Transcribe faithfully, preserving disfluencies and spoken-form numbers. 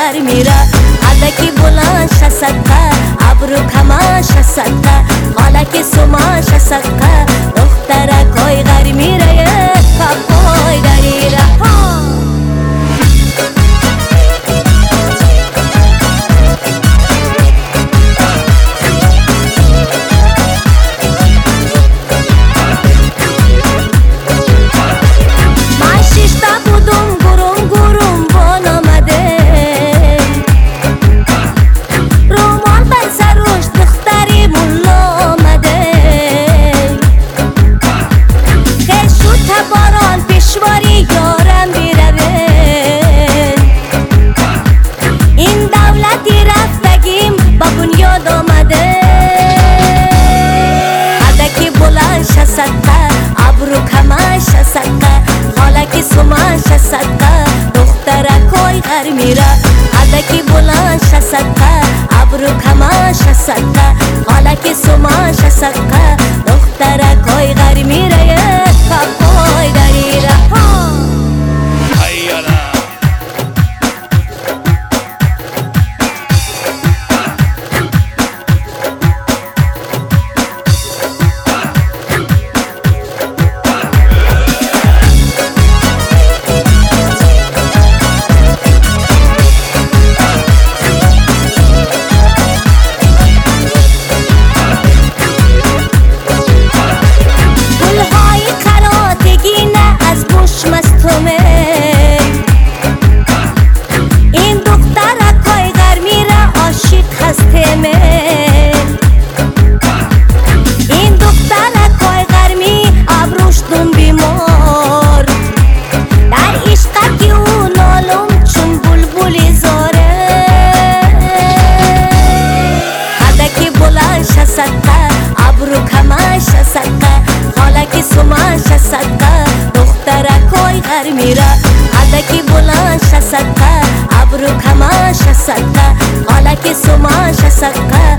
غر میره هدکی بلند شه صدقه ابرو کماش صدقه حالک سماش صدقه دختره کای غر میره پاپای دریره ابرو کماش صدقه حالکی سماش صدقه دختره کای غر میره هدکی بلند شه صدقه ابرو کماش صدقه حالکی سماش صدقه دختره کای غر میره پاپای دریره این دختره کای غر میره عاشق هسته می این دختره کای غر می ابروش دون بیمار در عشق که او نالم چون بلبلی زاره هدکی بلند شه صدقه ابرو کماش صدقه حالکی سماش صدقه دختره کای غر میره هدکی بلند شه صدقه ابرو کماش صدقه حالکی سماش صدقه